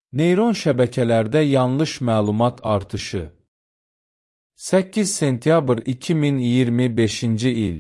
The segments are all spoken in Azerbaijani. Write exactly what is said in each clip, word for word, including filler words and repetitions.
Neyron şəbəkələrdə yanlış məlumat artışı. səkkiz sentyabr iki min iyirmi beşinci il.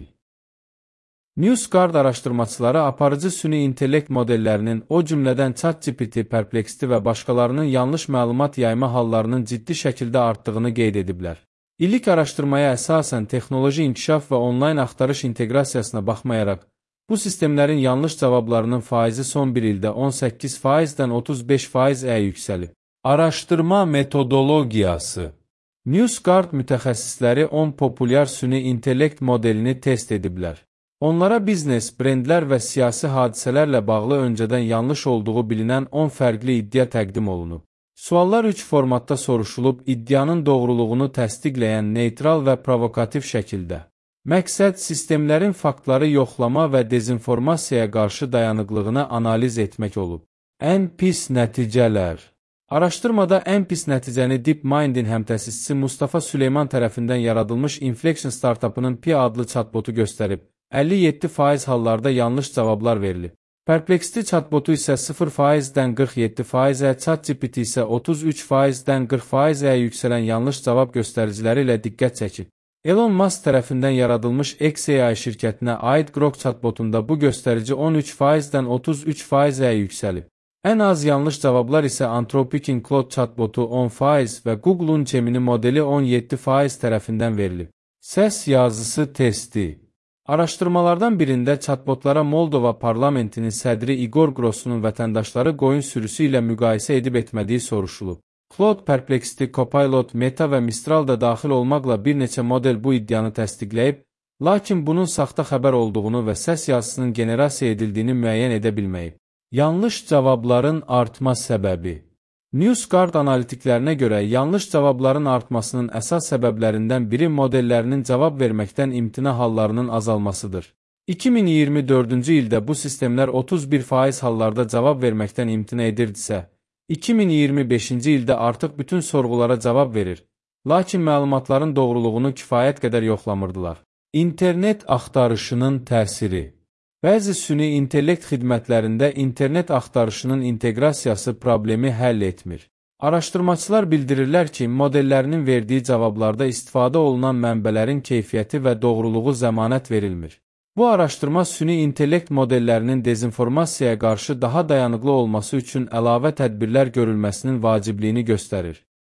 NewsGuard araşdırmaçıları aparıcı süni intellekt modellərinin, o cümlədən ChatGPT, Perplexity və başqalarının yanlış məlumat yayma hallarının ciddi şəkildə artdığını qeyd ediblər. İllik araşdırmaya əsasən texnoloji inkişaf və onlayn axtarış inteqrasiyasına baxmayaraq, bu sistemlərin yanlış cavablarının faizi son bir ildə on səkkiz faizdən otuz beş faizə yüksəlib. Araşdırma metodologiyası. NewsGuard mütəxəssisləri on populyar süni intellekt modelini test ediblər. Onlara biznes, brendlər və siyasi hadisələrlə bağlı öncədən yanlış olduğu bilinən on fərqli iddia təqdim olunub. Suallar üç formatda soruşulub, iddianın doğruluğunu təsdiqləyən neytral və provokativ şəkildə. Məqsəd, sistemlərin faktları yoxlama və dezinformasiyaya qarşı dayanıqlığını analiz etmək olub. Ən pis nəticələr. Araşdırmada ən pis nəticəni DeepMind'in həmtəsisçisi Mustafa Süleyman tərəfindən yaradılmış Inflection startupının Pi adlı chatbotu göstərib. əlli yeddi faiz hallarda yanlış cavablar verilib. Perplexity chatbotu isə sıfır faizdən qırx yeddi faizə, ChatGPT isə otuz üç faizdən qırx faizə yüksələn yanlış cavab göstəriciləri ilə diqqət çəkib. Elon Musk tərəfindən yaradılmış X A I şirkətinə aid Grok chatbotunda bu göstərici on üç faizdən otuz üç faizə yüksəlib. Ən az yanlış cavablar isə Anthropic'in Claude chatbotu on faiz və Google'un Gemini modeli on yeddi faiz tərəfindən verilib. Səs yazısı testi. Araşdırmalardan birində chatbotlara Moldova parlamentinin sədri Igor Grossunun vətəndaşları qoyun sürüsü ilə müqayisə edib etmədiyi soruşulub. Claude, Perplexity, Copilot, Meta və Mistral da daxil olmaqla bir neçə model bu iddianı təsdiqləyib, lakin bunun saxta xəbər olduğunu və səs yazısının generasiya edildiyini müəyyən edə bilməyib. Yanlış cavabların artma səbəbi. NewsGuard analitiklərinə görə yanlış cavabların artmasının əsas səbəblərindən biri modellərinin cavab verməkdən imtina hallarının azalmasıdır. iki min iyirmi dördüncü ildə bu sistemlər otuz bir faiz hallarda cavab verməkdən imtina edirdisə, iki min iyirmi beşinci ildə artıq bütün sorğulara cavab verir, lakin məlumatların doğruluğunu kifayət qədər yoxlamırdılar. İnternet axtarışının təsiri. Bəzi süni intellekt xidmətlərində internet axtarışının inteqrasiyası problemi həll etmir. Araşdırmaçılar bildirirlər ki, modellərinin verdiyi cavablarda istifadə olunan mənbələrin keyfiyyəti və doğruluğu zəmanət verilmir. Bu araşdırma süni intellekt modellərinin dezinformasiyaya qarşı daha dayanıqlı olması üçün əlavə tədbirlər görülməsinin vacibliyini göstərir.